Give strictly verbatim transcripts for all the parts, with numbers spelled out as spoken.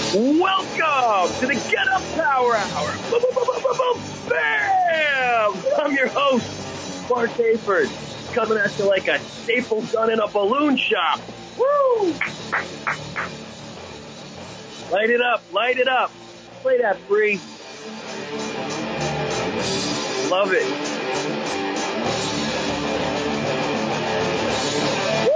Welcome to the Get Up Power Hour. Boom, boom, boom, boom, boom, boom. Bam! I'm your host, Mark Hayford, coming at you like a staple gun in a balloon shop. Woo! Light it up, light it up. Play that free. Love it. Woo!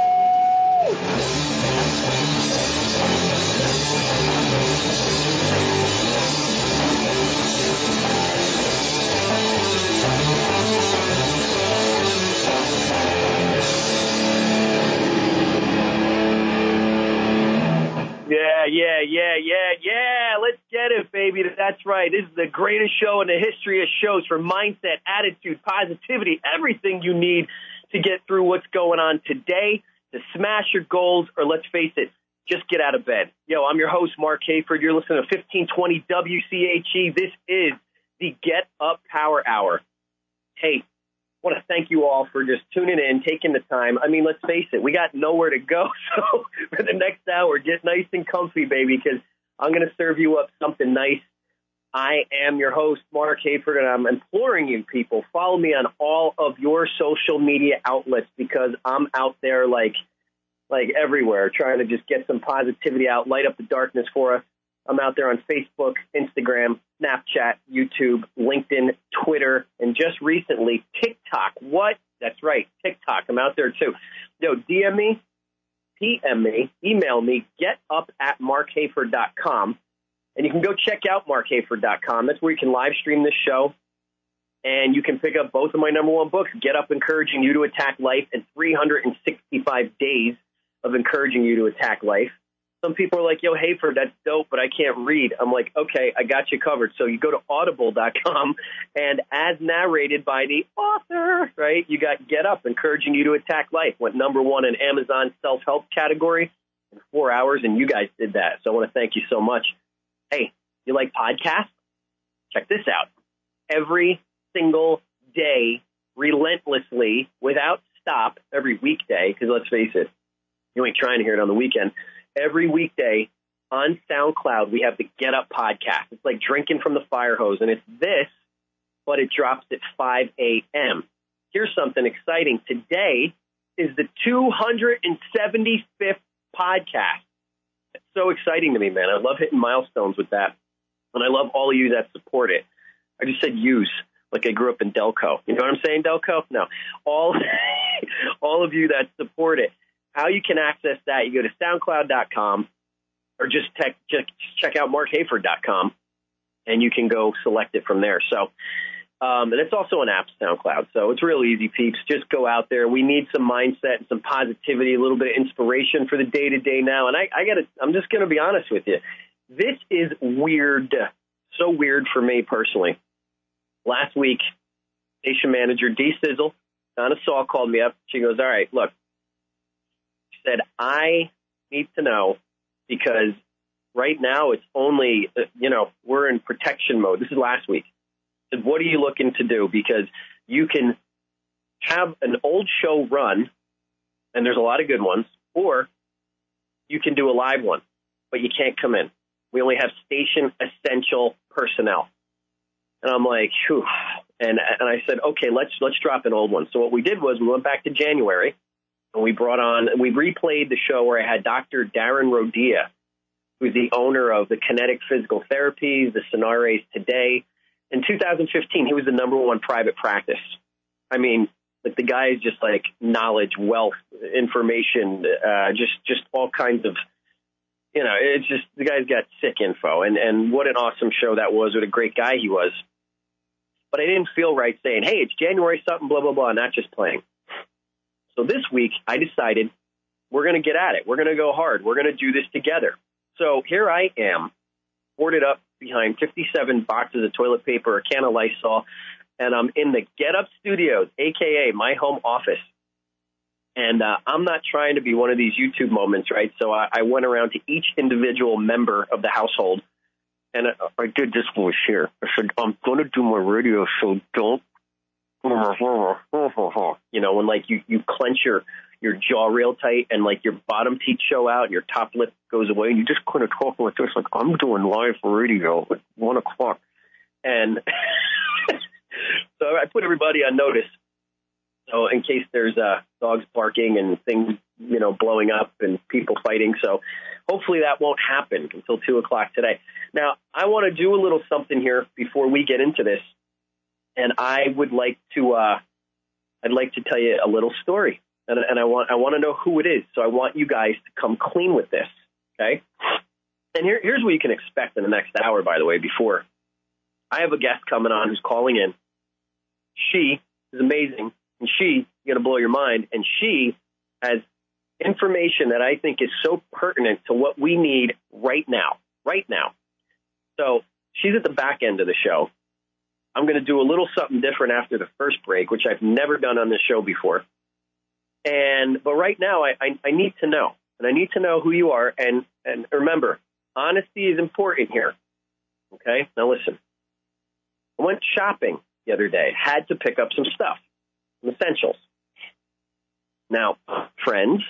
Yeah, yeah, yeah, yeah, yeah. Let's get it, baby. That's right. This is the greatest show in the history of shows for mindset, attitude, positivity, everything you need to get through what's going on today, to smash your goals, or let's face it, just get out of bed. Yo, I'm your host, Mark Hayford. You're listening to fifteen twenty W C H E. This is the Get Up Power Hour. Hey, I want to thank you all for just tuning in, taking the time. I mean, let's face it, we got nowhere to go. So for the next hour, get nice and comfy, baby, because I'm going to serve you up something nice. I am your host, Mark Hayford, and I'm imploring you, people, follow me on all of your social media outlets because I'm out there like, like everywhere, trying to just get some positivity out, light up the darkness for us. I'm out there on Facebook, Instagram, Snapchat, YouTube, LinkedIn, Twitter, and just recently, TikTok. What? That's right, TikTok. I'm out there, too. Yo, D M me, P M me, email me, getup at mark hayford dot com. And you can go check out mark hayford dot com. That's where you can live stream this show. And you can pick up both of my number one books, Get Up, Encouraging You to Attack Life, and three hundred sixty-five Days of Encouraging You to Attack Life. Some people are like, yo, Hayford, that's dope, but I can't read. I'm like, okay, I got you covered. So you go to audible dot com, and as narrated by the author, right, you got Get Up, Encouraging You to Attack Life. Went number one in Amazon self-help category in four hours, and you guys did that. So I want to thank you so much. Hey, you like podcasts? Check this out. Every single day, relentlessly, without stop, every weekday, because let's face it, you ain't trying to hear it on the weekend. Every weekday on SoundCloud, we have the Get Up podcast. It's like drinking from the fire hose, and it's this, but it drops at five a.m. Here's something exciting. Today is the two hundred seventy-fifth podcast. It's so exciting to me, man. I love hitting milestones with that, and I love all of you that support it. I just said use, like I grew up in Delco. You know what I'm saying, Delco? No. All, all of you that support it. How you can access that, you go to soundcloud dot com or just tech, check, check out mark hayford dot com, and you can go select it from there. So, um, and it's also an app, SoundCloud. So it's real easy, peeps. Just go out there. We need some mindset and some positivity, a little bit of inspiration for the day-to-day now. And I, I got to, I'm just going to be honest with you. This is weird, so weird for me personally. Last week, station manager Dee Sizzle, Donna Saul, called me up. She goes, all right, look. Said, I need to know because right now it's only, you know, we're in protection mode. This is last week. Said, what are you looking to do? Because you can have an old show run, and there's a lot of good ones, or you can do a live one, but you can't come in. We only have station essential personnel. And I'm like, phew. And, and I said, okay, let's, let's drop an old one. So what we did was we went back to January. And we brought on, we replayed the show where I had Doctor Darren Rodia, who's the owner of the Kinetic Physical Therapies, the Sonares Today. In two thousand fifteen, he was the number one private practice. I mean, like the guy is just like knowledge, wealth, information, uh, just just all kinds of, you know, it's just, the guy's got sick info. And, and what an awesome show that was, what a great guy he was. But I didn't feel right saying, hey, it's January something, blah, blah, blah, not just playing. So this week, I decided we're going to get at it. We're going to go hard. We're going to do this together. So here I am, boarded up behind fifty-seven boxes of toilet paper, a can of Lysol, and I'm in the Get Up Studios, a k a my home office. And uh, I'm not trying to be one of these YouTube moments, right? So I, I went around to each individual member of the household, and I, I did this voice here. I said, I'm going to do my radio show. Don't. You know, when like you, you clench your, your jaw real tight and like your bottom teeth show out and your top lip goes away and you just kind of talking like this, like I'm doing live radio at one o'clock. And so I put everybody on notice. So in case there's uh, dogs barking and things, you know, blowing up and people fighting. So hopefully that won't happen until two o'clock today. Now, I want to do a little something here before we get into this. And I would like to, uh, I'd like to tell you a little story. And, and I want, I want to know who it is. So I want you guys to come clean with this. Okay. And here, here's what you can expect in the next hour, by the way, before I have a guest coming on who's calling in. She is amazing. And she, going to blow your mind, and she has information that I think is so pertinent to what we need right now, right now. So she's at the back end of the show. I'm going to do a little something different after the first break, which I've never done on this show before. And but right now, I, I, I need to know, and I need to know who you are. And, and remember, honesty is important here. Okay? Now listen. I went shopping the other day, had to pick up some stuff. Essentials. Now, friends,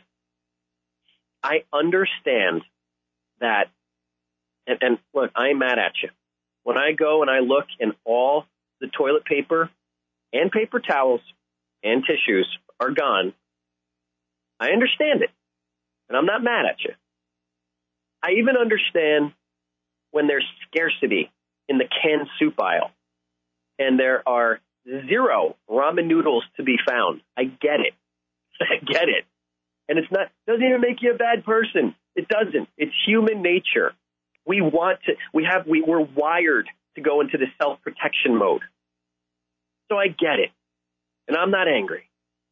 I understand that, and, and look, I ain't mad at you. When I go and I look and all the toilet paper and paper towels and tissues are gone, I understand it, and I'm not mad at you. I even understand when there's scarcity in the canned soup aisle, and there are zero ramen noodles to be found. I get it. I get it. And it's not, doesn't even make you a bad person. It doesn't. It's human nature. We want to, we have, we, we're wired to go into the self-protection mode. So I get it. And I'm not angry.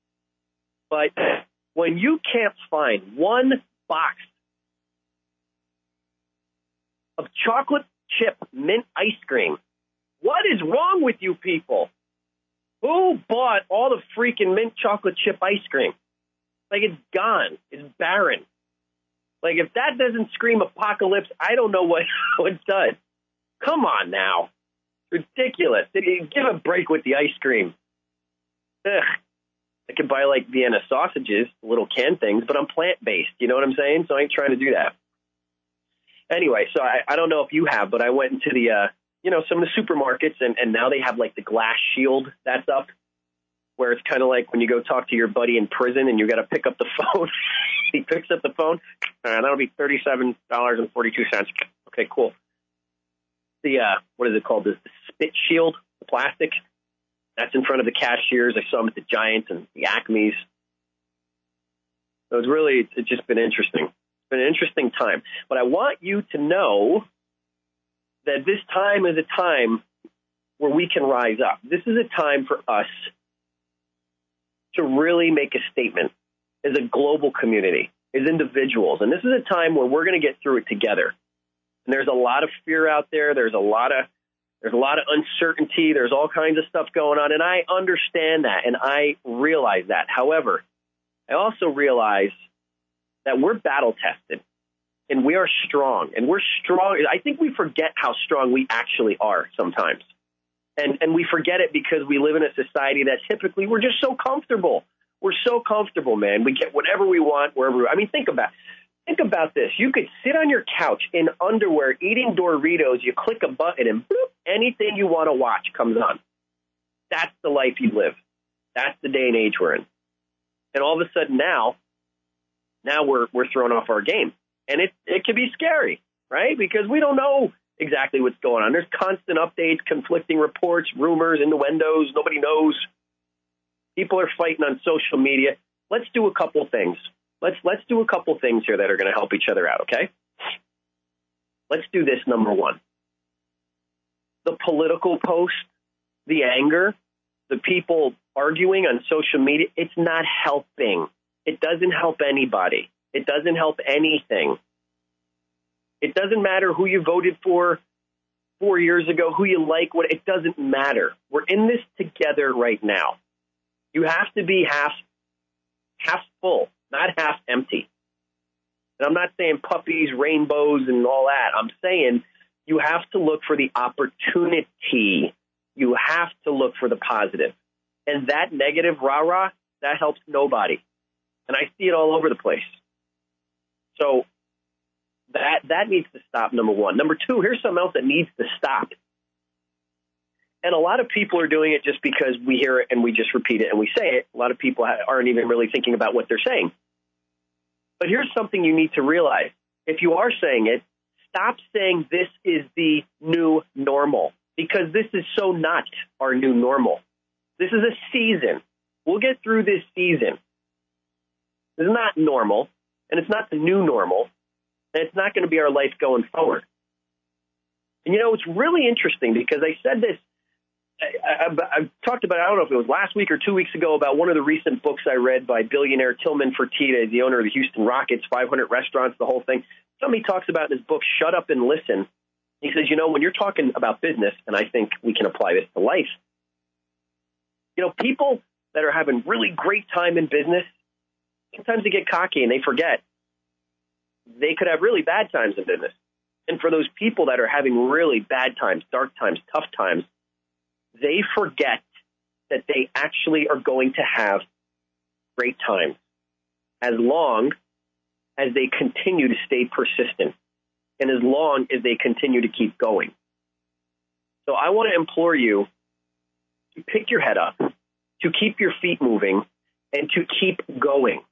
But when you can't find one box of chocolate chip mint ice cream, what is wrong with you people? Who bought all the freaking mint chocolate chip ice cream? Like, it's gone. It's barren. Like, if that doesn't scream apocalypse, I don't know what, what does. Come on now. It's ridiculous. Give a break with the ice cream. Ugh. I could buy, like, Vienna sausages, little canned things, but I'm plant-based. You know what I'm saying? So I ain't trying to do that. Anyway, so I, I don't know if you have, but I went into the... Uh, you know, some of the supermarkets, and, and now they have, like, the glass shield that's up, where it's kind of like when you go talk to your buddy in prison and you got to pick up the phone. He picks up the phone. Uh, that'll be thirty-seven dollars and forty-two cents. Okay, cool. The, uh, what is it called? The, the spit shield, the plastic. That's in front of the cashiers. I saw them at the Giants and the Acme's. So it's really, it's just been interesting. It's been an interesting time. But I want you to know that this time is a time where we can rise up. This is a time for us to really make a statement as a global community, as individuals. And this is a time where we're going to get through it together. And there's a lot of fear out there. There's a lot of there's a lot of uncertainty. There's all kinds of stuff going on. And I understand that, and I realize that. However, I also realize that we're battle-tested. And we are strong, and we're strong. I think we forget how strong we actually are sometimes. And and we forget it because we live in a society that typically we're just so comfortable. We're so comfortable, man. We get whatever we want, wherever we, I mean, think about think about this. You could sit on your couch in underwear eating Doritos. You click a button, and boop, anything you want to watch comes on. That's the life you live. That's the day and age we're in. And all of a sudden now, now we're we're thrown off our game. And it, it can be scary, right? Because we don't know exactly what's going on. There's constant updates, conflicting reports, rumors, innuendos. Nobody knows. People are fighting on social media. Let's do a couple things. Let's let's do a couple things here that are going to help each other out, okay? Let's do this, number one. The political post, the anger, the people arguing on social media, it's not helping. It doesn't help anybody. It doesn't help anything. It doesn't matter who you voted for four years ago, who you like, what, it doesn't matter. We're in this together right now. You have to be half, half full, not half empty. And I'm not saying puppies, rainbows, and all that. I'm saying you have to look for the opportunity. You have to look for the positive. And that negative rah-rah, that helps nobody. and I see it all over the place. So that that needs to stop, number one. Number two, here's something else that needs to stop. And a lot of people are doing it just because we hear it and we just repeat it and we say it. A lot of people aren't even really thinking about what they're saying. But here's something you need to realize. If you are saying it, stop saying this is the new normal, because this is so not our new normal. This is a season. We'll get through this season. This is not normal, and it's not the new normal, and it's not going to be our life going forward. And, you know, it's really interesting because I said this, I, I, I talked about, I don't know if it was last week or two weeks ago, about one of the recent books I read by billionaire Tillman Fertitta, the owner of the Houston Rockets, five hundred restaurants, the whole thing. Something he talks about in his book, Shut Up and Listen. He says, you know, when you're talking about business, and I think we can apply this to life, you know, people that are having really great time in business, sometimes they get cocky and they forget they could have really bad times in business. And for those people that are having really bad times, dark times, tough times, they forget that they actually are going to have great times as long as they continue to stay persistent and as long as they continue to keep going. So I want to implore you to pick your head up, to keep your feet moving, and to keep going.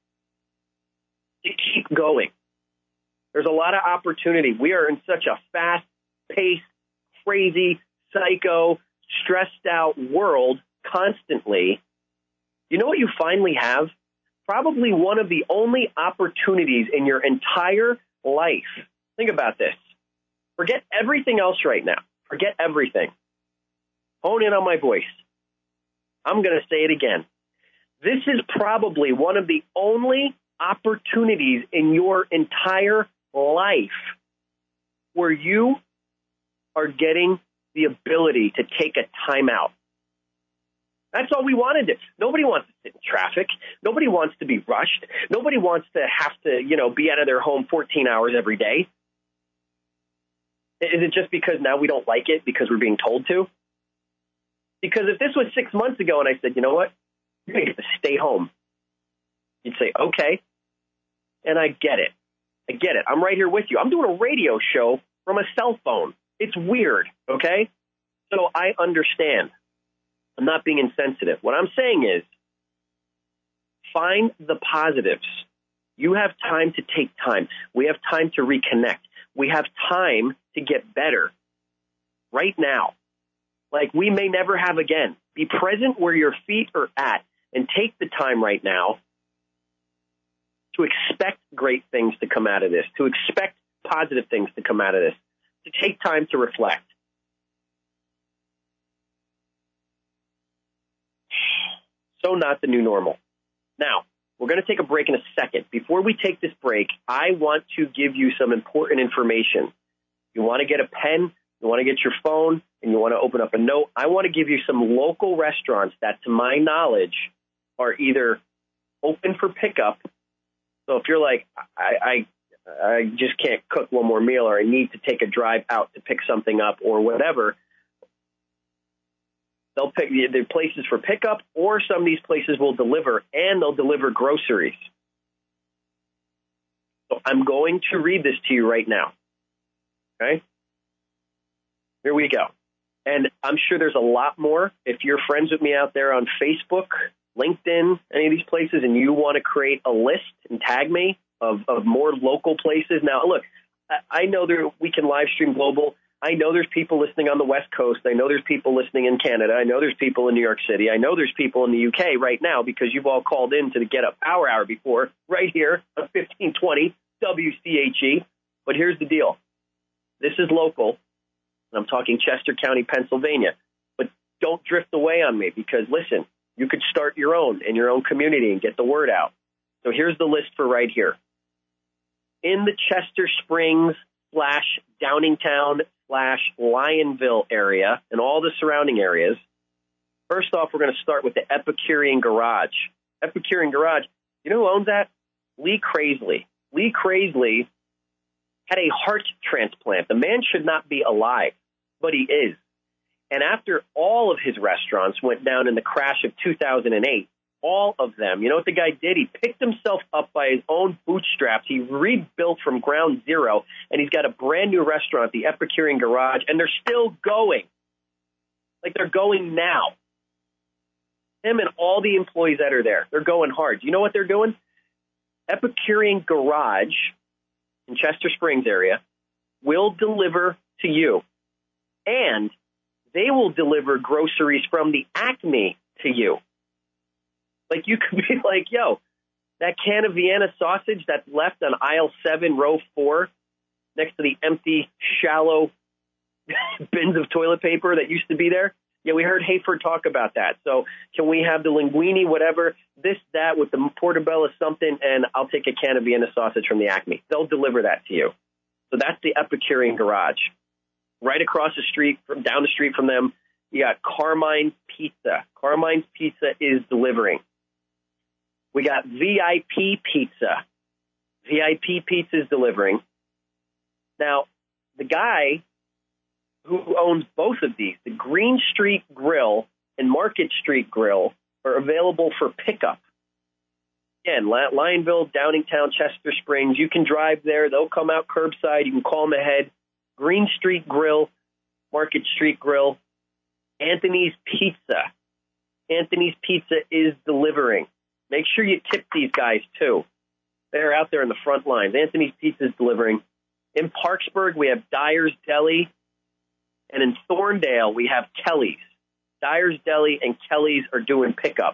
To keep going. There's a lot of opportunity. We are in such a fast-paced, crazy, psycho, stressed out world constantly. You know what you finally have? Probably one of the only opportunities in your entire life. Think about this. Forget everything else right now. Forget everything. Hone in on my voice. I'm going to say it again. This is probably one of the only opportunities in your entire life where you are getting the ability to take a time out. That's all we wanted to. Nobody wants to sit in traffic. Nobody wants to be rushed. Nobody wants to have to, you know, be out of their home fourteen hours every day. Is it just because now we don't like it because we're being told to? Because if this was six months ago and I said, you know what, you're going to get to stay home, you'd say, okay. And I get it. I get it. I'm right here with you. I'm doing a radio show from a cell phone. It's weird, okay? So I understand. I'm not being insensitive. What I'm saying is find the positives. You have time to take time. We have time to reconnect. We have time to get better right now, like we may never have again. Be present where your feet are at and take the time right now to expect great things to come out of this, to expect positive things to come out of this, to take time to reflect. So not the new normal. Now, we're going to take a break in a second. Before we take this break, I want to give you some important information. You want to get a pen, you want to get your phone, and you want to open up a note. I want to give you some local restaurants that, to my knowledge, are either open for pickup. So if you're like, I, I, I just can't cook one more meal, or I need to take a drive out to pick something up or whatever, they'll pick the places for pickup, or some of these places will deliver, and they'll deliver groceries. So I'm going to read this to you right now. Okay? Here we go. And I'm sure there's a lot more. If you're friends with me out there on Facebook, LinkedIn, any of these places, and you want to create a list and tag me of, of more local places. Now, look, I know there we can live stream global. I know there's people listening on the West Coast. I know there's people listening in Canada. I know there's people in New York City. I know there's people in the U K right now because you've all called in to the Get Up Power Hour before, right here on fifteen twenty W C H E. But here's the deal. This is local, and I'm talking Chester County, Pennsylvania. But don't drift away on me because, listen, you could start your own in your own community and get the word out. So here's the list for right here. In the Chester Springs slash Downingtown slash Lionville area and all the surrounding areas, first off, we're going to start with the Epicurean Garage. Epicurean Garage, you know who owns that? Lee Crazley. Lee Crazley had a heart transplant. The man should not be alive, but he is. And after all of his restaurants went down in the crash of two thousand eight, all of them. You know what the guy did? He picked himself up by his own bootstraps. He rebuilt from ground zero, and he's got a brand new restaurant, the Epicurean Garage, and they're still going. Like they're going now. Him and all the employees that are there, they're going hard. Do you know what they're doing? Epicurean Garage in Chester Springs area will deliver to you, and they will deliver groceries from the Acme to you. Like you could be like, yo, that can of Vienna sausage that's left on aisle seven, row four, next to the empty, shallow bins of toilet paper that used to be there. Yeah, we heard Hayford talk about that. So can we have the linguine, whatever, this, that, with the portobello something, and I'll take a can of Vienna sausage from the Acme. They'll deliver that to you. So that's the Epicurean Garage. Right across the street, from down the street from them, you got Carmine's Pizza. Carmine's Pizza is delivering. We got V I P Pizza. V I P Pizza is delivering. Now, the guy who owns both of these, the Green Street Grill and Market Street Grill, are available for pickup. Again, Lionville, Downingtown, Chester Springs. You can drive there. They'll come out curbside. You can call them ahead. Green Street Grill, Market Street Grill, Anthony's Pizza. Anthony's Pizza is delivering. Make sure you tip these guys, too. They're out there in the front lines. Anthony's Pizza is delivering. In Parksburg, we have Dyer's Deli. And in Thorndale, we have Kelly's. Dyer's Deli and Kelly's are doing pickup.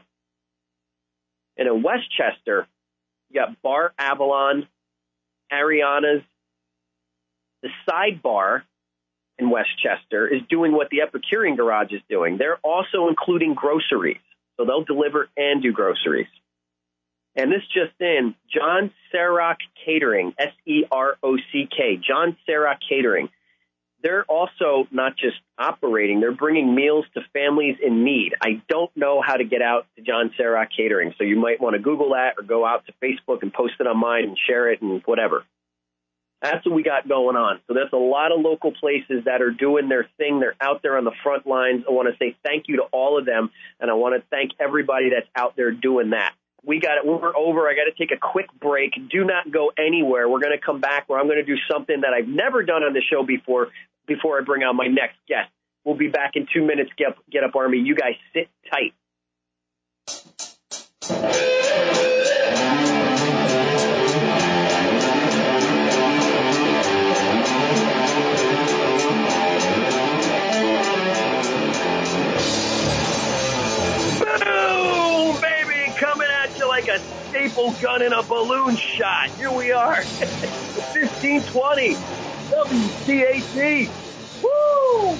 And in Westchester, you got Bar Avalon, Ariana's. The Sidebar in Westchester is doing what the Epicurean Garage is doing. They're also including groceries. So they'll deliver and do groceries. And this just in, John Serock Catering, S E R O C K, John Serock Catering. They're also not just operating, they're bringing meals to families in need. I don't know how to get out to John Serock Catering, so you might want to Google that or go out to Facebook and post it on mine and share it and whatever. That's what we got going on. So there's a lot of local places that are doing their thing. They're out there on the front lines. I want to say thank you to all of them, and I want to thank everybody that's out there doing that. We got it. We're over. I got to take a quick break. Do not go anywhere. We're going to come back where I'm going to do something that I've never done on the show before, before I bring on my next guest. We'll be back in two minutes. Get up, get up, Army. You guys sit tight. Like a staple gun in a balloon shot. Here we are. fifteen twenty W C A T. Woo!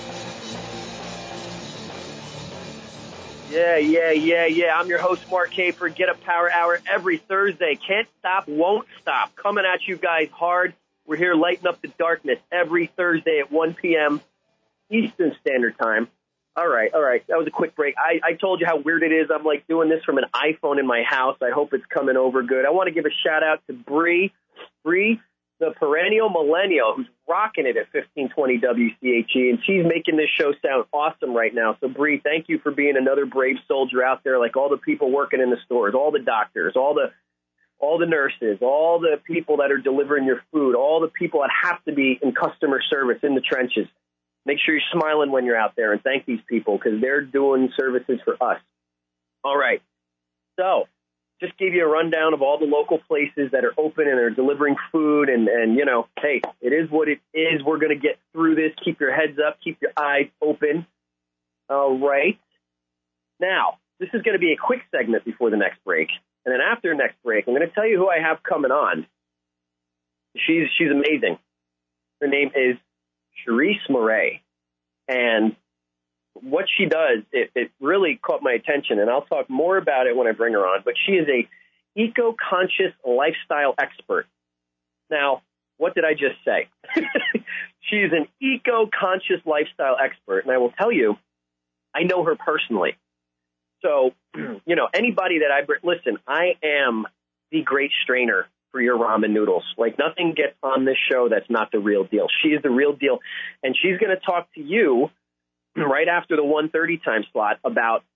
Yeah, yeah, yeah, yeah. I'm your host, Mark Hayford. Get Up Power Hour every Thursday. Can't stop, won't stop. Coming at you guys hard. We're here lighting up the darkness every Thursday at one p.m. Eastern Standard Time. All right, all right. That was a quick break. I, I told you how weird it is. I'm like doing this from an iPhone in my house. I hope it's coming over good. I want to give a shout out to Bree, Bree, the perennial millennial, who's rocking it at fifteen twenty W C H E, and she's making this show sound awesome right now. So Bree, thank you for being another brave soldier out there, like all the people working in the stores, all the doctors, all the all the nurses, all the people that are delivering your food, all the people that have to be in customer service in the trenches. Make sure you're smiling when you're out there and thank these people because they're doing services for us. All right. So just gave you a rundown of all the local places that are open and are delivering food. And, and you know, hey, it is what it is. We're going to get through this. Keep your heads up. Keep your eyes open. All right. Now, this is going to be a quick segment before the next break. And then after the next break, I'm going to tell you who I have coming on. She's, she's amazing. Her name is Cherise Murray, and what she does, it, it really caught my attention, and I'll talk more about it when I bring her on, but she is a eco-conscious lifestyle expert. Now, what did I just say? She is an eco-conscious lifestyle expert, and I will tell you, I know her personally. So, you know, anybody that I, listen, I am the great strainer for your ramen noodles. Like nothing gets on this show that's not the real deal. She is the real deal. And she's going to talk to you right after the one thirty time slot about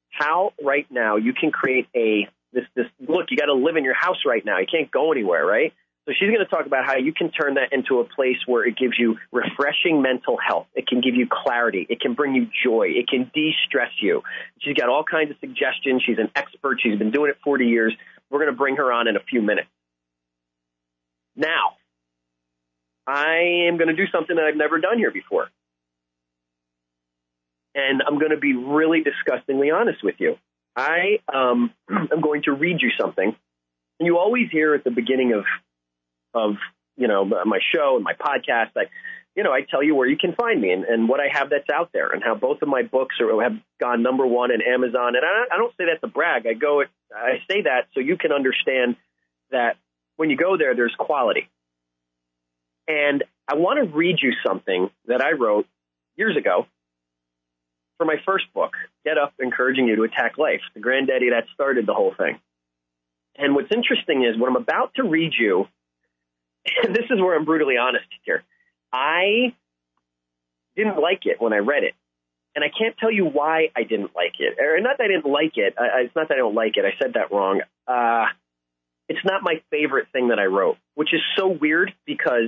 how right now you can create a, this, this look, you got to live in your house right now. You can't go anywhere, right? So she's going to talk about how you can turn that into a place where it gives you refreshing mental health. It can give you clarity. It can bring you joy. It can de-stress you. She's got all kinds of suggestions. She's an expert. She's been doing it forty years. We're going to bring her on in a few minutes. Now, I am going to do something that I've never done here before. And I'm going to be really disgustingly honest with you. I um, am going to read you something. And you always hear at the beginning of of, you know, my show and my podcast, I, you know, I tell you where you can find me and, and what I have that's out there and how both of my books are, have gone number one in Amazon. And I, I don't say that to brag. I go, I say that so you can understand that when you go there, there's quality. And I want to read you something that I wrote years ago for my first book, Get Up, Encouraging You to Attack Life, the granddaddy that started the whole thing. And what's interesting is what I'm about to read you, and this is where I'm brutally honest here, I didn't like it when I read it. And I can't tell you why I didn't like it. Or not that I didn't like it. I, it's not that I don't like it. I said that wrong. Uh, it's not my favorite thing that I wrote, which is so weird because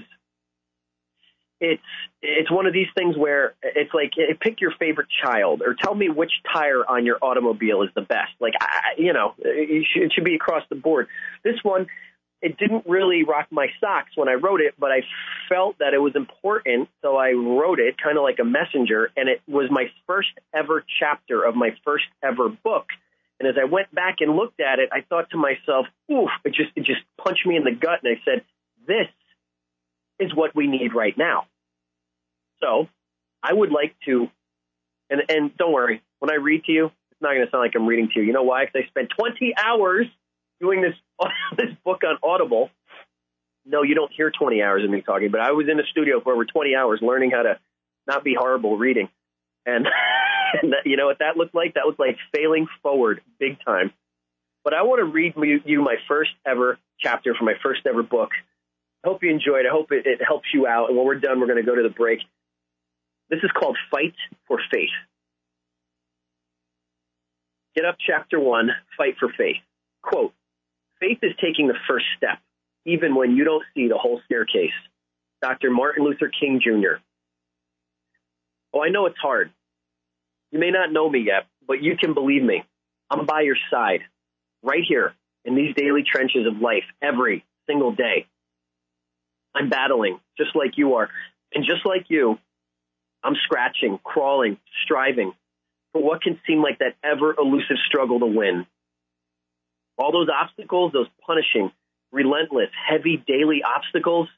it's it's one of these things where it's like, pick your favorite child or tell me which tire on your automobile is the best. Like, I, you know, it should, it should be across the board. This one, it didn't really rock my socks when I wrote it, but I felt that it was important, so I wrote it kind of like a messenger, and it was my first ever chapter of my first ever book. And as I went back and looked at it, I thought to myself, oof, it just it just punched me in the gut, and I said, this is what we need right now. So I would like to, and, and don't worry, when I read to you, it's not going to sound like I'm reading to you. You know why? Because I spent twenty hours doing this this book on Audible. No, you don't hear twenty hours of me talking, but I was in the studio for over twenty hours learning how to not be horrible reading. And, and that, you know what that looked like? That looked like failing forward big time. But I want to read you my first ever chapter from my first ever book. I hope you enjoyed it. I hope it, it helps you out. And when we're done, we're going to go to the break. This is called Fight for Faith. Get Up, Chapter one, Fight for Faith. Quote, faith is taking the first step, even when you don't see the whole staircase. Doctor Martin Luther King, Junior Oh, I know it's hard. You may not know me yet, but you can believe me. I'm by your side, right here, in these daily trenches of life, every single day. I'm battling, just like you are. And just like you, I'm scratching, crawling, striving for what can seem like that ever-elusive struggle to win. All those obstacles, those punishing, relentless, heavy daily obstacles,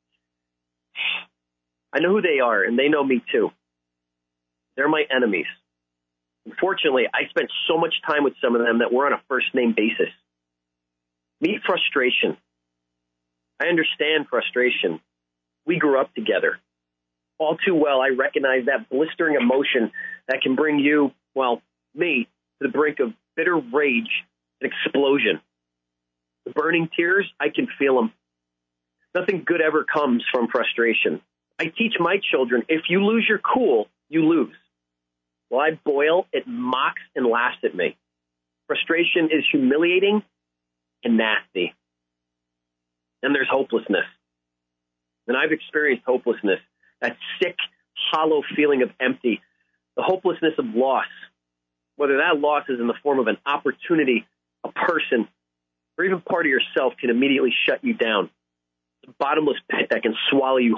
I know who they are, and they know me too. They're my enemies. Unfortunately, I spent so much time with some of them that we're on a first-name basis. Meet frustration. I understand frustration. We grew up together. All too well, I recognize that blistering emotion that can bring you, well, me, to the brink of bitter rage and explosion. The burning tears, I can feel them. Nothing good ever comes from frustration. I teach my children, if you lose your cool, you lose. While I boil, it mocks and laughs at me. Frustration is humiliating and nasty. And there's hopelessness. And I've experienced hopelessness, that sick, hollow feeling of empty, the hopelessness of loss, whether that loss is in the form of an opportunity, a person, or even part of yourself can immediately shut you down. It's a bottomless pit that can swallow you.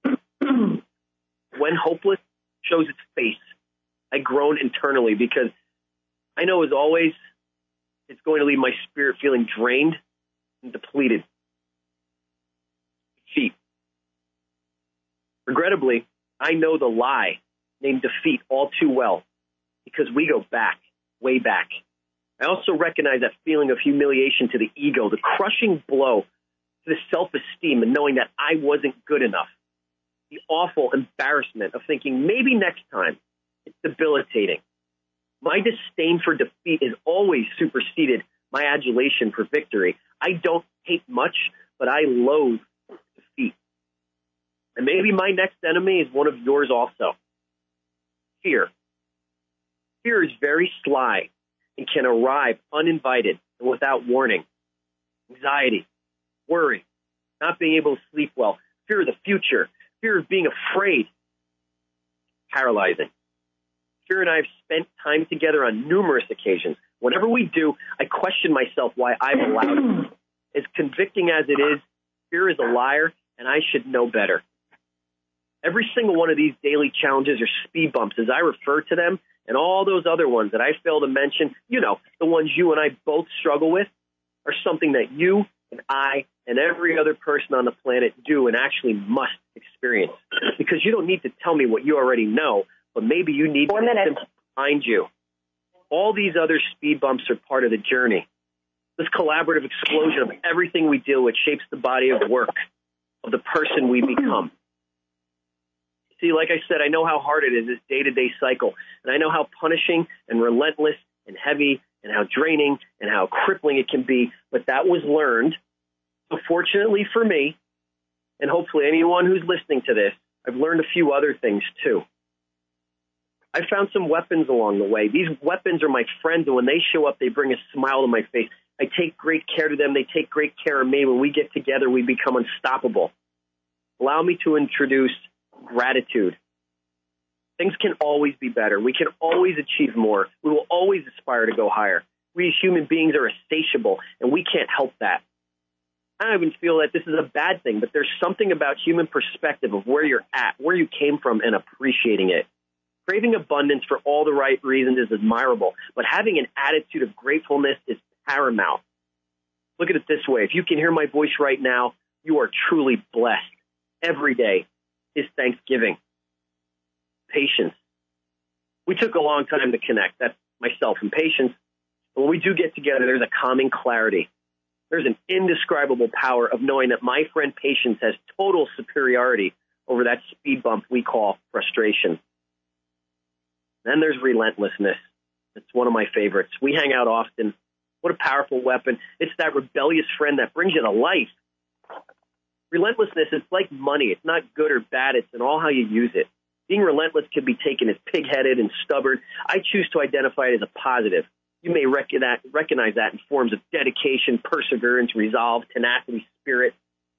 When hopeless shows its face, I groan internally because I know, as always, it's going to leave my spirit feeling drained and depleted. Defeat. Regrettably, I know the lie named defeat all too well because we go back, way back. I also recognize that feeling of humiliation to the ego, the crushing blow to the self-esteem and knowing that I wasn't good enough. The awful embarrassment of thinking maybe next time. It's debilitating. My disdain for defeat is always superseded my adulation for victory. I don't hate much, but I loathe defeat. And maybe my next enemy is one of yours also. Fear. Fear is very sly and can arrive uninvited and without warning. Anxiety, worry, not being able to sleep well, fear of the future, fear of being afraid. Paralyzing. Fear and I have spent time together on numerous occasions. Whenever we do, I question myself why I've allowed it. As convicting as it is, fear is a liar, and I should know better. Every single one of these daily challenges or speed bumps, as I refer to them, and all those other ones that I fail to mention, you know, the ones you and I both struggle with, are something that you and I and every other person on the planet do and actually must experience. Because you don't need to tell me what you already know, but maybe you need Four me to minutes. find you. All these other speed bumps are part of the journey. This collaborative explosion of everything we deal with shapes the body of work of the person we become. See, like I said, I know how hard it is, this day-to-day cycle, and I know how punishing and relentless and heavy and how draining and how crippling it can be, but that was learned. So fortunately for me, and hopefully anyone who's listening to this, I've learned a few other things too. I found some weapons along the way. These weapons are my friends, and when they show up, they bring a smile to my face. I take great care to them. They take great care of me. When we get together, we become unstoppable. Allow me to introduce gratitude. Things can always be better. We can always achieve more. We will always aspire to go higher. We as human beings are insatiable, and we can't help that. I don't even feel that this is a bad thing, but there's something about human perspective of where you're at, where you came from, and appreciating it. Craving abundance for all the right reasons is admirable, but having an attitude of gratefulness is paramount. Look at it this way. If you can hear my voice right now, you are truly blessed. Every day is Thanksgiving. Patience. We took a long time to connect. That's myself and Patience. But when we do get together, there's a calming clarity. There's an indescribable power of knowing that my friend Patience has total superiority over that speed bump we call frustration. Then there's relentlessness. It's one of my favorites. We hang out often. What a powerful weapon. It's that rebellious friend that brings you to life. Relentlessness is like money. It's not good or bad. It's in all how you use it. Being relentless can be taken as pig-headed and stubborn. I choose to identify it as a positive. You may recognize that in forms of dedication, perseverance, resolve, tenacity, spirit.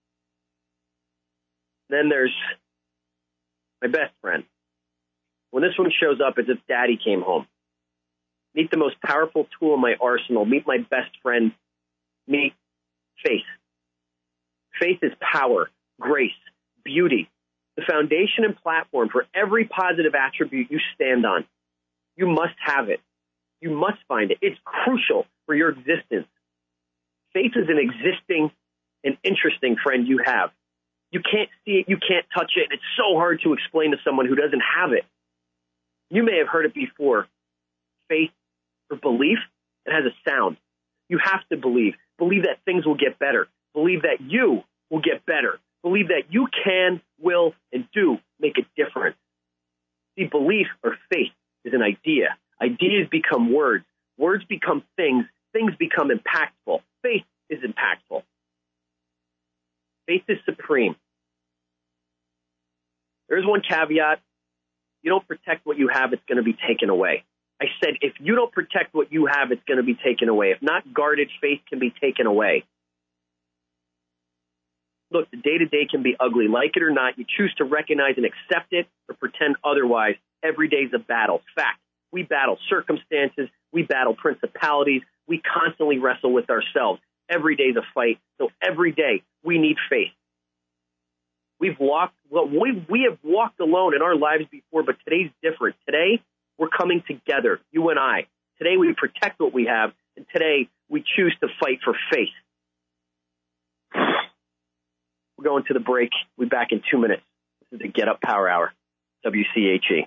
Then there's my best friend. When this one shows up, it's as if Daddy came home. Meet the most powerful tool in my arsenal. Meet my best friend. Meet faith. Faith is power, grace, beauty, the foundation and platform for every positive attribute you stand on. You must have it. You must find it. It's crucial for your existence. Faith is an existing and interesting friend you have. You can't see it. You can't touch it. It's so hard to explain to someone who doesn't have it. You may have heard it before. Faith or belief, it has a sound. You have to believe. Believe that things will get better. Believe that you will get better. Believe that you can, will, and do make a difference. See, belief or faith is an idea. Ideas become words. Words become things. Things become impactful. Faith is impactful. Faith is supreme. There's one caveat. You don't protect what you have, it's going to be taken away. I said, if you don't protect what you have, it's going to be taken away. If not guarded, faith can be taken away. Look, the day-to-day can be ugly. Like it or not, you choose to recognize and accept it or pretend otherwise. Every day is a battle. Fact, we battle circumstances. We battle principalities. We constantly wrestle with ourselves. Every day is a fight. So every day, we need faith. We've walked, well, we, we have walked alone in our lives before, but today's different. Today, we're coming together, you and I. Today, we protect what we have, and today, we choose to fight for faith. We're going to the break. We'll be back in two minutes. This is the Get Up Power Hour, W C H E.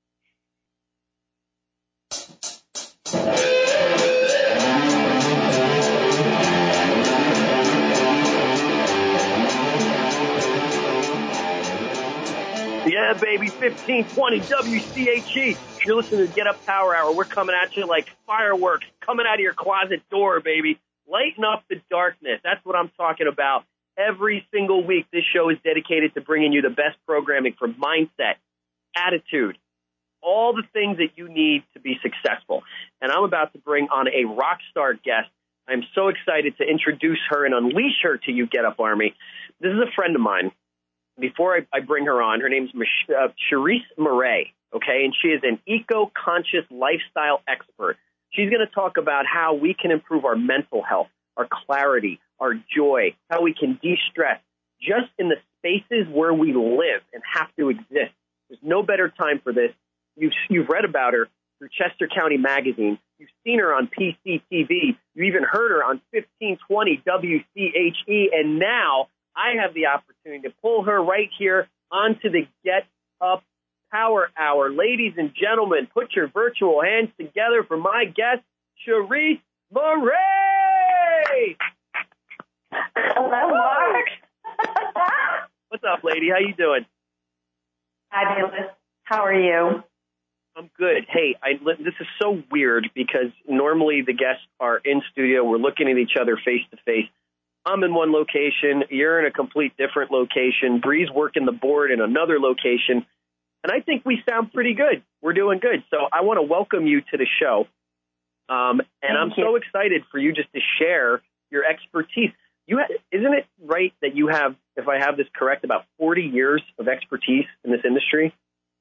Yeah, baby, fifteen twenty W C H E. You're listening to Get Up Power Hour. We're coming at you like fireworks, coming out of your closet door, baby. Lighten up the darkness. That's what I'm talking about. Every single week, this show is dedicated to bringing you the best programming for mindset, attitude, all the things that you need to be successful. And I'm about to bring on a rock star guest. I'm so excited to introduce her and unleash her to you, Get Up Army. This is a friend of mine. Before I, I bring her on, her name's Mich- uh, Cherise Murray, okay? And she is an eco-conscious lifestyle expert. She's going to talk about how we can improve our mental health, our clarity, our joy, how we can de-stress just in the spaces where we live and have to exist. There's no better time for this. You've, you've read about her through Chester County Magazine. You've seen her on P C T V. You even heard her on fifteen twenty W C H E. And now I have the opportunity to pull her right here onto the Get Up Power Hour. Ladies and gentlemen, put your virtual hands together for my guest, Cherise Murray. Hello, Mark. What's up, lady? How you doing? Fabulous. How are you? I'm good. Hey, I, this is so weird because normally the guests are in studio. We're looking at each other face to face. I'm in one location. You're in a complete different location. Bree's working the board in another location. And I think we sound pretty good. We're doing good. So I want to welcome you to the show. Um, and Thank I'm you. so excited for you just to share your expertise. You ha- isn't it right that you have, if I have this correct, about forty years of expertise in this industry?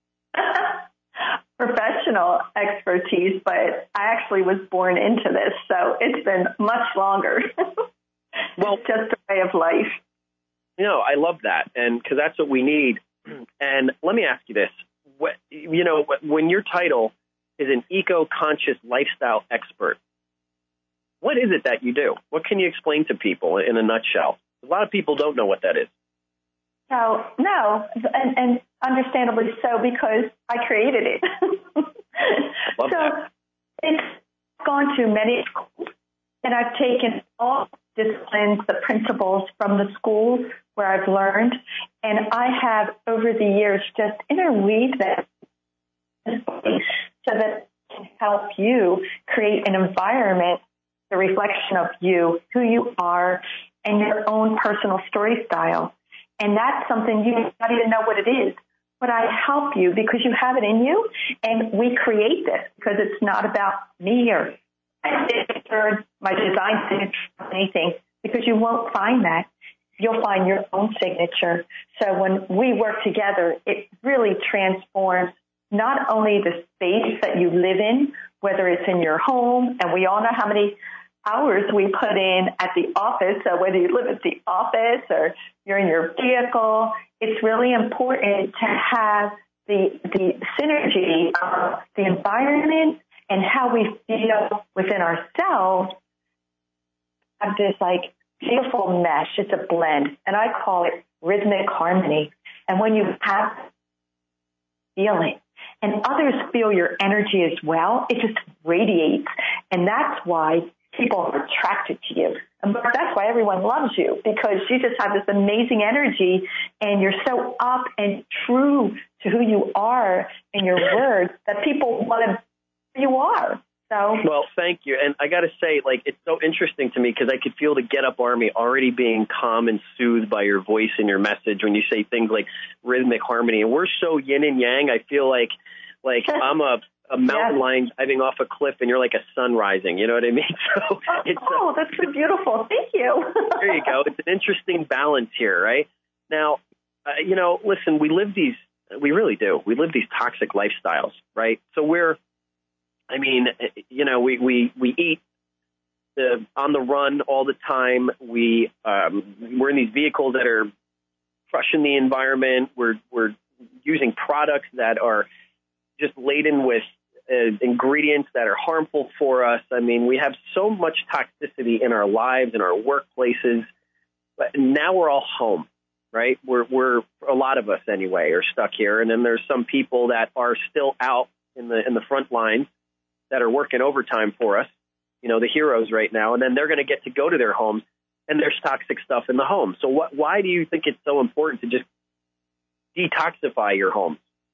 Professional expertise, but I actually was born into this, so it's been much longer. Well, it's just a way of life. You know, I love that, and because that's what we need. And let me ask you this. What, you know, when your title is an eco-conscious lifestyle expert, what is it that you do? What can you explain to people in a nutshell? A lot of people don't know what that is. So, no, and, and understandably so, because I created it. Love so that. It's gone to many schools, and I've taken all disciplines, the principles from the schools where I've learned, and I have, over the years, just interweaved that so that it can help you create an environment, the reflection of you, who you are, and your own personal story style. And that's something you don't even know what it is. But I help you because you have it in you, and we create this because it's not about me or my signature, my design signature, or anything, because you won't find that. You'll find your own signature. So when we work together, it really transforms not only the space that you live in, whether it's in your home, and we all know how many hours we put in at the office, so whether you live at the office or you're in your vehicle, it's really important to have the the synergy of the environment and how we feel within ourselves. Have this like beautiful mesh. It's a blend, and I call it rhythmic harmony. And when you have feeling, and others feel your energy as well, it just radiates, and that's why people are attracted to you. And that's why everyone loves you, because you just have this amazing energy, and you're so up and true to who you are in your words that people want to who you are. So, well, thank you. And I got to say, like, it's so interesting to me because I could feel the Get Up Army already being calm and soothed by your voice and your message when you say things like rhythmic harmony. And we're so yin and yang. I feel like, like I'm a a mountain yes. lion diving off a cliff, and you're like a sun rising. You know what I mean? So it's, oh, that's so beautiful. Thank you. There you go. It's an interesting balance here, right? Now, uh, you know, listen, we live these, we really do. We live these toxic lifestyles, right? So we're, I mean, you know, we, we, we eat the, on the run all the time. We, um, we're in these vehicles that are crushing the environment. We're, we're using products that are just laden with uh, ingredients that are harmful for us. I mean, we have so much toxicity in our lives, in our workplaces. But now we're all home, right? We're, we're a lot of us anyway are stuck here. And then there's some people that are still out in the in the front line that are working overtime for us, you know, the heroes right now. And then they're going to get to go to their homes, and there's toxic stuff in the home. So what, why do you think it's so important to just detoxify your home?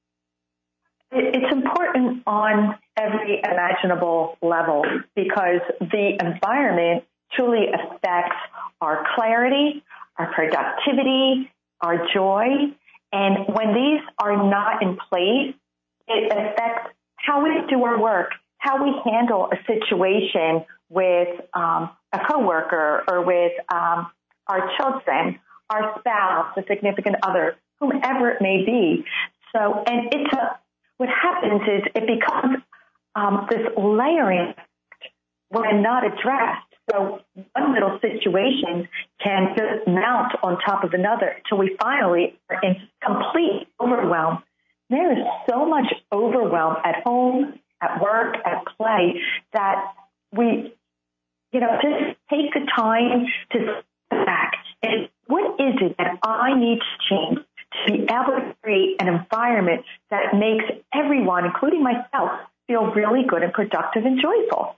It's important on every imaginable level because the environment truly affects our clarity, our productivity, our joy. And when these are not in place, It affects how we do our work, how we handle a situation with um, a coworker or with um, our children, our spouse, a significant other, whomever it may be. So, and it's a, what happens is it becomes um, this layering when not addressed. So one little situation can just mount on top of another until we finally are in complete overwhelm. There is so much overwhelm at home, at work, at play that we, you know, just take the time to step back. And what is it that I need to change to be able to create an environment that makes everyone, including myself, feel really good and productive and joyful?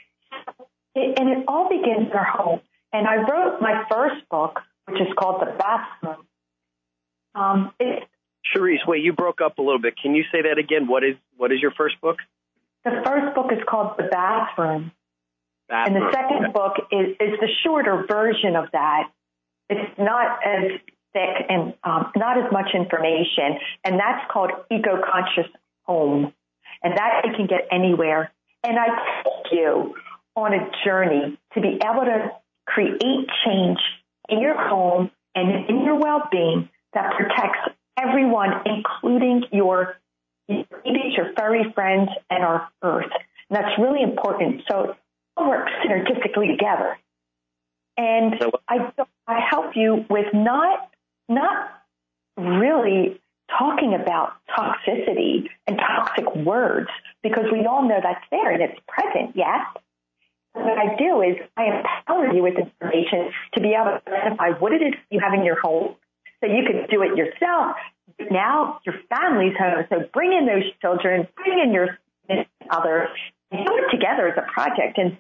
It, and it all begins in our home. And I wrote my first book, which is called The Bathroom. Um, it, Cherise, wait, you broke up a little bit. Can you say that again? What is what is your first book? The first book is called The Bathroom. Bathroom. And the second okay. book is, is the shorter version of that. It's not as thick and um, not as much information. And that's called Eco-Conscious Home. And that you can get anywhere. And I take you on a journey to be able to create change in your home and in your well-being that protects everyone, including your babies, your furry friends, and our earth. And that's really important. So it all works synergistically together. And I, I help you with not, not really talking about toxicity and toxic words, because we all know that's there and it's present, yes? What I do is I empower you with information to be able to identify what it is you have in your home so you can do it yourself. Now your family's home, so bring in those children, bring in your other, and do it together as a project. And,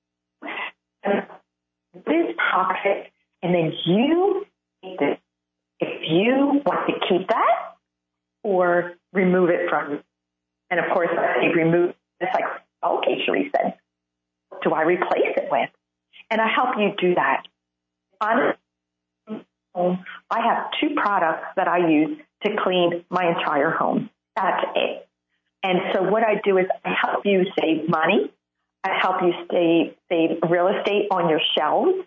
and what is toxic? And then you, if you want to keep that or remove it from you. And of course, if you remove, it's like, okay, Cherise said, do I replace it with? And I help you do that. On home, I have two products that I use to clean my entire home. That's it. And so what I do is I help you save money. I help you save, save real estate on your shelves.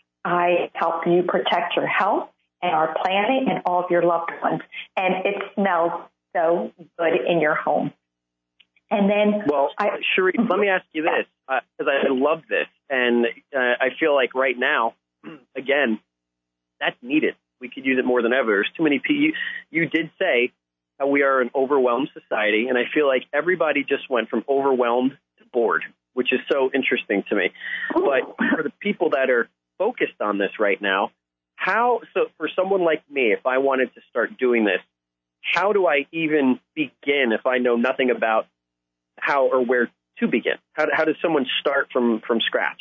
I help you protect your health and our planet and all of your loved ones. And it smells so good in your home. And then, well, I, Cherie, let me ask you this, because uh, I love this, and uh, I feel like right now, again, that's needed. We could use it more than ever. There's too many people. You, you did say how we are an overwhelmed society, and I feel like everybody just went from overwhelmed to bored, which is so interesting to me. But for the people that are focused on this right now, how, so for someone like me, if I wanted to start doing this, how do I even begin if I know nothing about how or where to begin? How, how does someone start from, from scratch?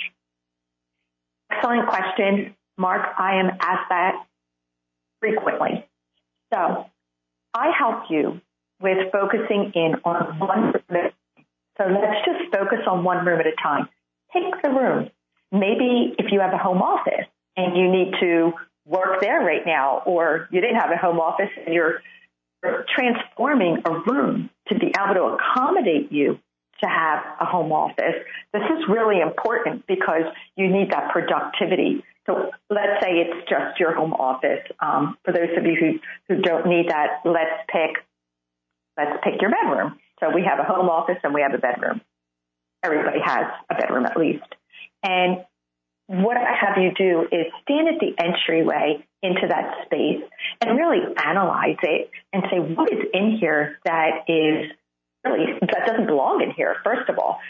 Excellent question, Mark. I am asked that frequently. So I help you with focusing in on one room. So let's just focus on one room at a time. Take the room. Maybe if you have a home office and you need to work there right now, or you didn't have a home office and you're transforming a room to be able to accommodate you to have a home office. This is really important because you need that productivity. So let's say it's just your home office. Um, for those of you who, who don't need that, let's pick, let's pick your bedroom. So we have a home office and we have a bedroom. Everybody has a bedroom at least. And what I have you do is stand at the entryway into that space and really analyze it and say, what is in here that is really, that doesn't belong in here, first of all.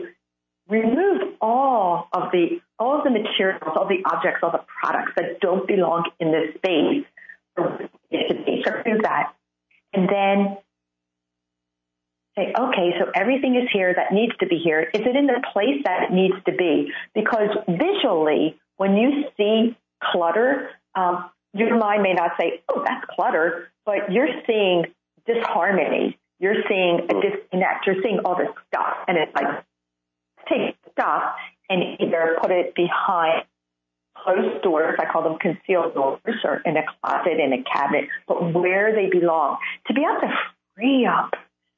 Remove all of the, all of the materials, all the objects, all the products that don't belong in this space. So do that. And then say, okay, so everything is here that needs to be here. Is it in the place that it needs to be? Because visually, when you see clutter, um, your mind may not say, oh, that's clutter, but you're seeing disharmony. You're seeing a disconnect. You're seeing all this stuff. And it's like, take stuff and either put it behind closed doors, I call them concealed doors, or in a closet, in a cabinet, but where they belong. To be able to free up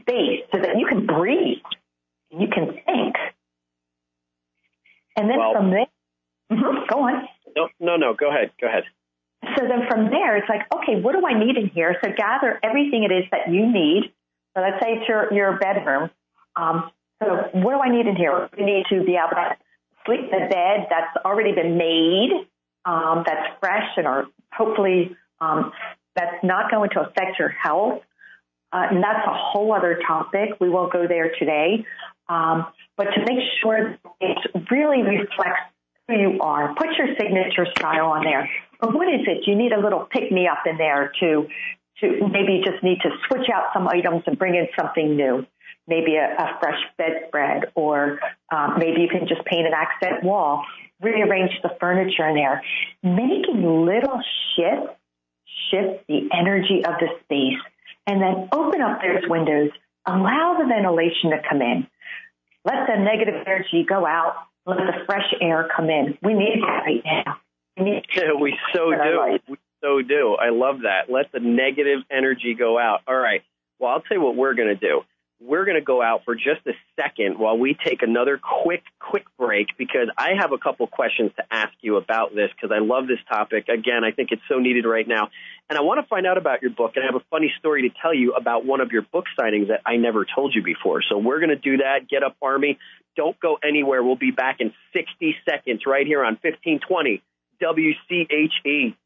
space so that you can breathe, you can think. And then well, from there, mm-hmm, go on. No, no, no, go ahead, go ahead. So then from there, it's like, okay, what do I need in here? So gather everything it is that you need. So let's say it's your, your bedroom. Um, so what do I need in here? You need to be able to sleep in a bed that's already been made, um, that's fresh, and or hopefully um, that's not going to affect your health. Uh, and that's a whole other topic. We won't go there today. Um, but to make sure it really reflects who you are, put your signature style on there. Or what is it? You need a little pick-me-up in there to, to maybe just need to switch out some items and bring in something new. Maybe a, a fresh bedspread, or um, maybe you can just paint an accent wall, rearrange the furniture in there. Making little shifts shifts the energy of the space, and then open up those windows. Allow the ventilation to come in. Let the negative energy go out. Let the fresh air come in. We need it right now. We, need yeah, we so do. We so do. I love that. Let the negative energy go out. All right. Well, I'll tell you what we're going to do. We're going to go out for just a second while we take another quick, quick break, because I have a couple questions to ask you about this, because I love this topic. Again, I think it's so needed right now. And I want to find out about your book, and I have a funny story to tell you about one of your book signings that I never told you before. So we're going to do that. Get up, Army. Don't go anywhere. We'll be back in sixty seconds right here on fifteen twenty W C H E.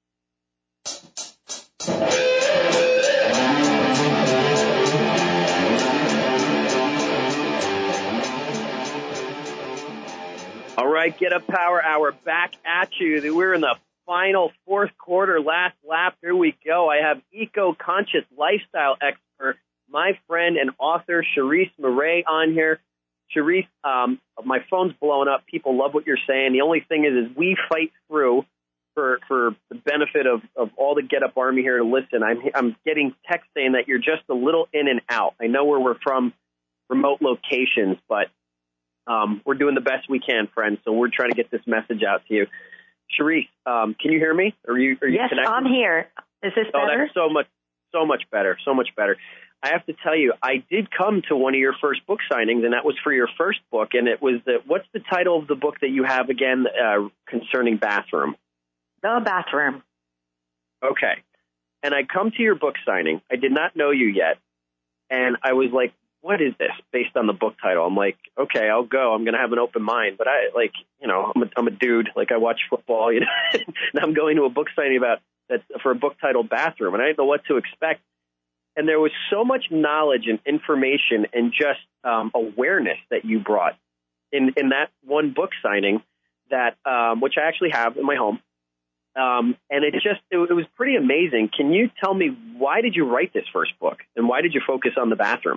All right, Get Up Power Hour back at you. We're in the final fourth quarter, last lap. Here we go. I have eco-conscious lifestyle expert, my friend and author, Cherise Murray, on here. Cherise, um, my phone's blowing up. People love what you're saying. The only thing is, is we fight through for for the benefit of, of all the Get Up Army here to listen. I'm I'm getting text saying that you're just a little in and out. I know where we're from, remote locations, but um, we're doing the best we can, friends. So we're trying to get this message out to you. Cherise, um, can you hear me? Are you are you yes, connected? I'm here. Is this oh, better? That's so much so much better, so much better. I have to tell you, I did come to one of your first book signings, and that was for your first book, and it was the, what's the title of the book that you have again uh, concerning bathroom? The Bathroom. Okay. And I come to your book signing. I did not know you yet, and I was like, what is this based on the book title? I'm like, okay, I'll go. I'm going to have an open mind, but I like, you know, I'm a, I'm a dude. Like I watch football, you know, and I'm going to a book signing about that for a book titled Bathroom, and I didn't know what to expect. And there was so much knowledge and information and just um, awareness that you brought in, in that one book signing that, um, which I actually have in my home. Um, and it just, it, it was pretty amazing. Can you tell me, why did you write this first book, and why did you focus on the bathroom?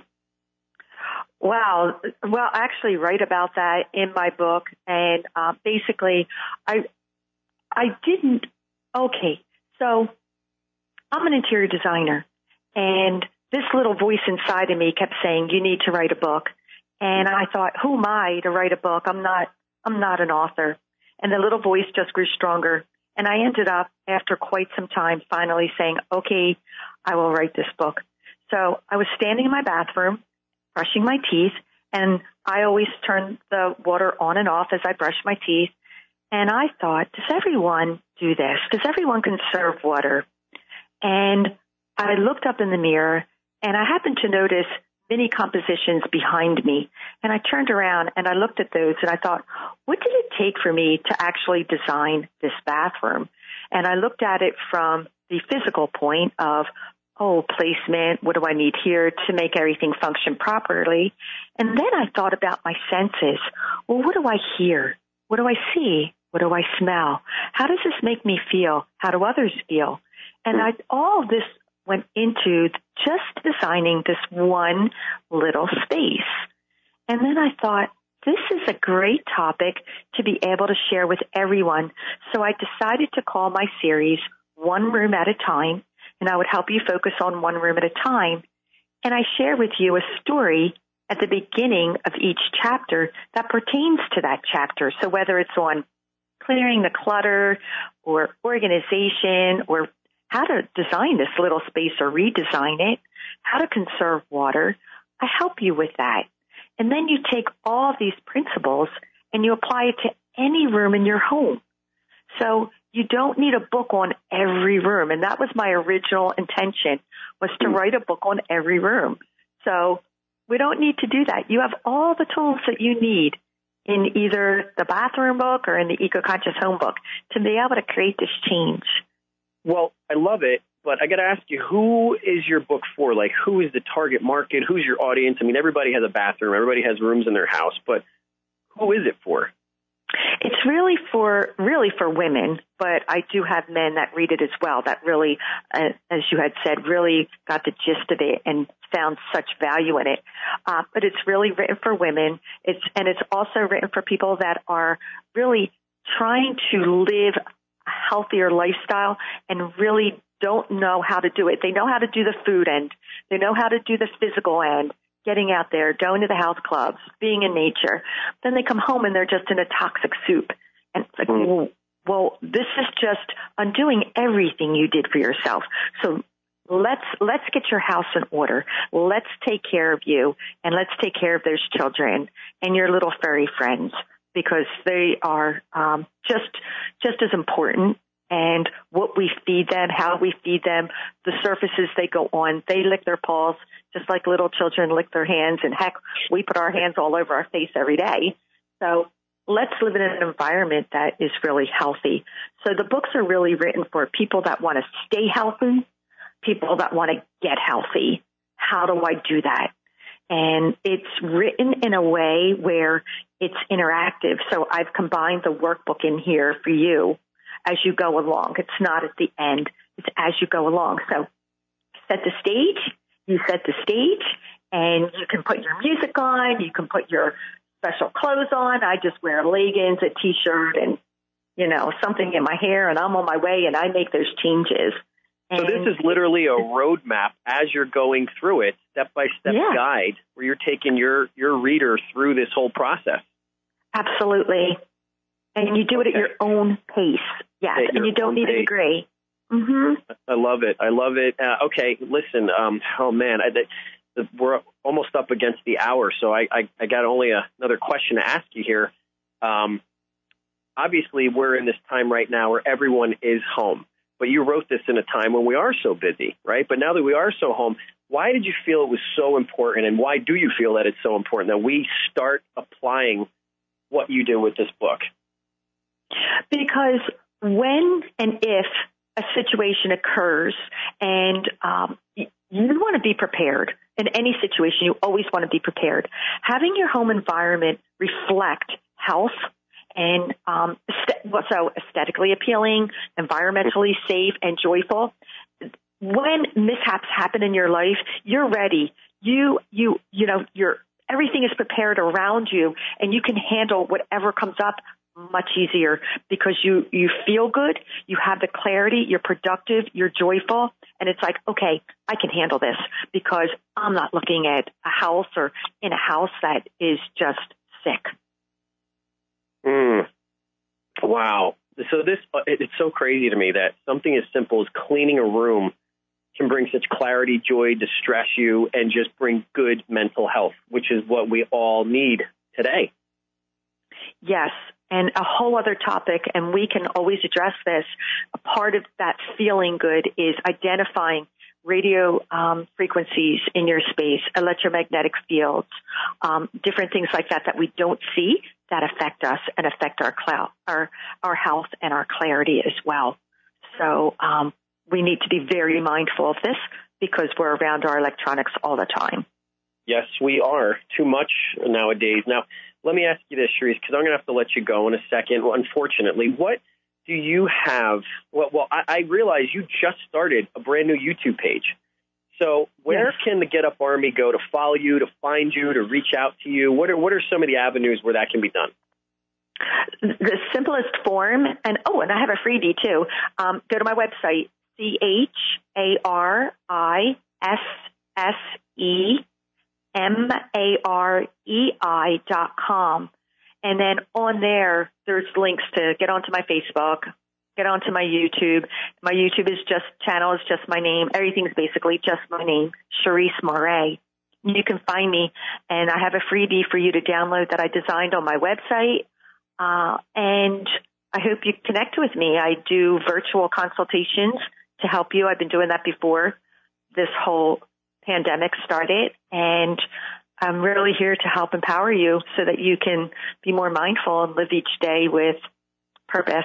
Wow. Well, I actually write about that in my book. And uh, basically, I I didn't, okay, so I'm an interior designer. And this little voice inside of me kept saying, you need to write a book. And I thought, who am I to write a book? I'm not, I'm not an author. And the little voice just grew stronger. And I ended up, after quite some time, finally saying, okay, I will write this book. So I was standing in my bathroom, brushing my teeth, and I always turn the water on and off as I brush my teeth. And I thought, does everyone do this? Does everyone conserve water? And I looked up in the mirror, and I happened to notice many compositions behind me. And I turned around, and I looked at those, and I thought, what did it take for me to actually design this bathroom? And I looked at it from the physical point of, oh, placement, what do I need here to make everything function properly? And then I thought about my senses. Well, what do I hear? What do I see? What do I smell? How does this make me feel? How do others feel? And I, all of this went into just designing this one little space. And then I thought, this is a great topic to be able to share with everyone. So I decided to call my series One Room at a Time, and I would help you focus on one room at a time. And I share with you a story at the beginning of each chapter that pertains to that chapter. So whether it's on clearing the clutter or organization or how to design this little space or redesign it, how to conserve water. I help you with that. And then you take all these principles and you apply it to any room in your home. So you don't need a book on every room. And that was my original intention, was to write a book on every room. So we don't need to do that. You have all the tools that you need in either the bathroom book or in the Eco-Conscious Home book to be able to create this change. Well, I love it, but I got to ask you, who is your book for? Like, who is the target market? Who's your audience? I mean, everybody has a bathroom. Everybody has rooms in their house, but who is it for? It's really for really for women, but I do have men that read it as well that really, uh, as you had said, really got the gist of it and found such value in it. Uh, but it's really written for women. It's and it's also written for people that are really trying to live a healthier lifestyle and really don't know how to do it. They know how to do the food end. They know how to do the physical end. Getting out there, going to the health clubs, being in nature. Then they come home and they're just in a toxic soup. And it's like, mm-hmm. well, well, this is just undoing everything you did for yourself. So let's let's get your house in order. Let's take care of you, and let's take care of those children and your little furry friends, because they are um, just just as important. And what we feed them, how we feed them, the surfaces they go on, they lick their paws just like little children lick their hands. And heck, we put our hands all over our face every day. So let's live in an environment that is really healthy. So the books are really written for people that want to stay healthy, people that want to get healthy. How do I do that? And it's written in a way where it's interactive. So I've combined the workbook in here for you as you go along. It's not at the end. It's as you go along. So set the stage. You set the stage, and you can put your music on. You can put your special clothes on. I just wear leggings, a T-shirt, and, you know, something in my hair, and I'm on my way, and I make those changes. So and this is literally a roadmap as you're going through it, step-by-step yeah. guide, where you're taking your, your reader through this whole process. Absolutely. And you do it okay. at your own pace. Yes, At and you don't need pace. a degree. Mm-hmm. I love it. I love it. Uh, okay, listen. Um, oh man, I, the, we're almost up against the hour, so I, I, I got only a, another question to ask you here. Um, obviously, we're in this time right now where everyone is home, but you wrote this in a time when we are so busy, right? But now that we are so home, why did you feel it was so important, and why do you feel that it's so important that we start applying what you do with this book? Because when and if a situation occurs, and um, you want to be prepared in any situation. You always want to be prepared. Having your home environment reflect health and um, so aesthetically appealing, environmentally safe, and joyful. When mishaps happen in your life, you're ready. You you you know you're everything is prepared around you, and you can handle whatever comes up much easier because you, you feel good, you have the clarity, you're productive, you're joyful, and it's like, okay, I can handle this because I'm not looking at a house or in a house that is just sick. Mm. Wow. So this, it's so crazy to me that something as simple as cleaning a room can bring such clarity, joy, distress you, and just bring good mental health, which is what we all need today. Yes. And a whole other topic, and we can always address this, a part of that feeling good is identifying radio um, frequencies in your space, electromagnetic fields, um, different things like that that we don't see that affect us and affect our cloud, our, our health and our clarity as well. So um, we need to be very mindful of this because we're around our electronics all the time. Yes, we are. Too much nowadays. Now, let me ask you this, Cherise, because I'm going to have to let you go in a second. Well, unfortunately, what do you have? Well, well I, I realize you just started a brand new YouTube page. So where yes. can the Get Up Army go to follow you, to find you, to reach out to you? What are what are some of the avenues where that can be done? The simplest form, and oh, and I have a freebie too. Um, go to my website, C H A R I S S E M A R E I dot com. And then on there, there's links to get onto my Facebook, get onto my YouTube. My YouTube is just, channel is just my name. Everything's basically just my name, Charisse Moret. You can find me, and I have a freebie for you to download that I designed on my website. Uh, and I hope you connect with me. I do virtual consultations to help you. I've been doing that before this whole pandemic started, and I'm really here to help empower you so that you can be more mindful and live each day with purpose.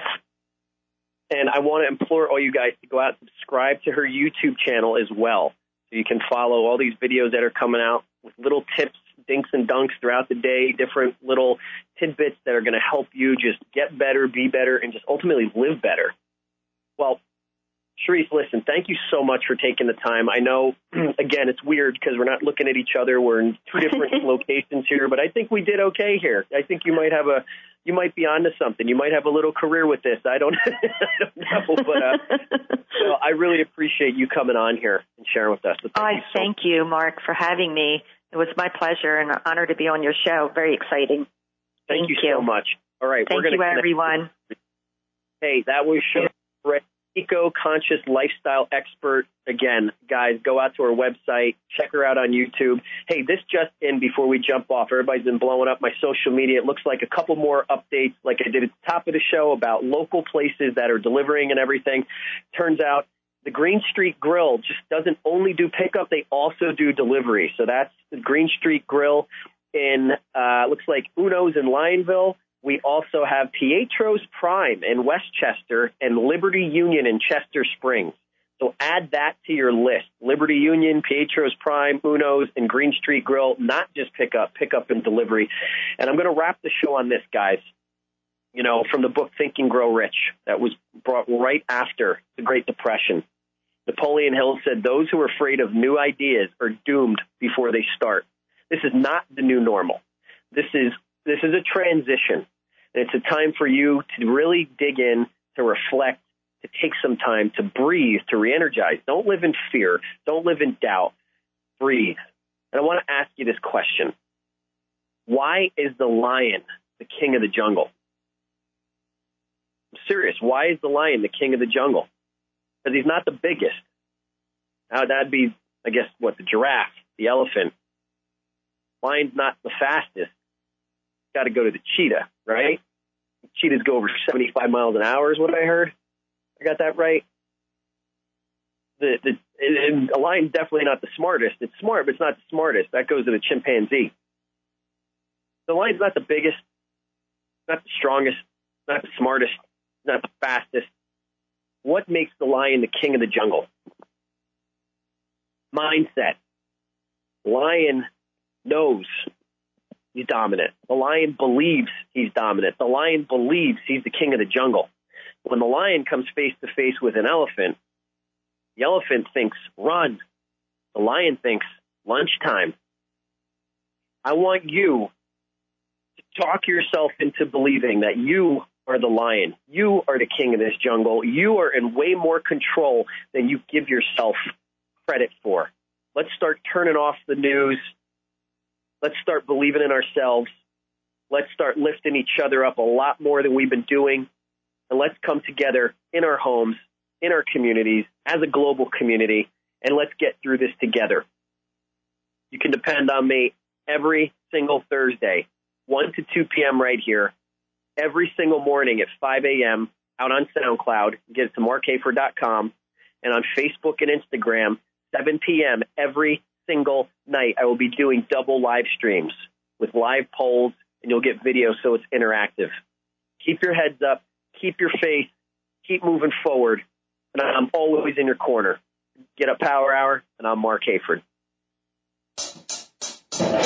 And I want to implore all you guys to go out and subscribe to her YouTube channel as well. So you can follow all these videos that are coming out with little tips, dinks and dunks throughout the day, different little tidbits that are going to help you just get better, be better, and just ultimately live better. Well, Charisse, listen, thank you so much for taking the time. I know, again, it's weird because we're not looking at each other. We're in two different locations here, but I think we did okay here. I think you might have a, you might be onto something. You might have a little career with this. I don't, I don't know, but uh, so I really appreciate you coming on here and sharing with us. So thank I you so thank you, Mark, for having me. It was my pleasure and an honor to be on your show. Very exciting. Thank, thank you, you so much. All right, thank we're going to you, everyone. Hey, that was Charisse, eco-conscious lifestyle expert. Again, guys, go out to her website, check her out on YouTube. Hey, this just in before we jump off. Everybody's been blowing up my social media. It looks like a couple more updates like I did at the top of the show about local places that are delivering and everything. Turns out the Green Street Grill just doesn't only do pickup, they also do delivery. So that's the Green Street Grill in, uh, looks like Uno's in Lionville. We also have Pietro's Prime in Westchester and Liberty Union in Chester Springs. So add that to your list. Liberty Union, Pietro's Prime, Uno's, and Green Street Grill, not just pickup, pickup and delivery. And I'm going to wrap the show on this, guys. You know, from the book Think and Grow Rich that was brought right after the Great Depression. Napoleon Hill said, those who are afraid of new ideas are doomed before they start. This is not the new normal. This is this is a transition. And it's a time for you to really dig in, to reflect, to take some time to breathe, to re-energize. Don't live in fear. Don't live in doubt. Breathe. And I want to ask you this question. Why is the lion the king of the jungle? I'm serious. Why is the lion the king of the jungle? Because he's not the biggest. Now, that'd be, I guess, what, the giraffe, the elephant. Lion's not the fastest. Got to go to the cheetah, right? Cheetahs go over seventy-five miles an hour is what I heard. I got that right? The, the and a lion's definitely not the smartest. It's smart, but it's not the smartest. That goes to the chimpanzee. The lion's not the biggest, not the strongest, not the smartest, not the fastest. What makes the lion the king of the jungle? Mindset. Lion knows he's dominant. The lion believes he's dominant. The lion believes he's the king of the jungle. When the lion comes face to face with an elephant, the elephant thinks, run. The lion thinks, lunchtime. I want you to talk yourself into believing that you are the lion. You are the king of this jungle. You are in way more control than you give yourself credit for. Let's start turning off the news. Let's start believing in ourselves. Let's start lifting each other up a lot more than we've been doing. And let's come together in our homes, in our communities, as a global community, and let's get through this together. You can depend on me every single Thursday, one to two p.m. right here, every single morning at five a.m. out on SoundCloud. Get it to mark hafer dot com, and on Facebook and Instagram, seven p.m. every single night. I will be doing double live streams with live polls, and you'll get video so it's interactive. Keep your heads up. Keep your faith. Keep moving forward. And I'm always in your corner. Get Up Power Hour, and I'm Mark Hayford.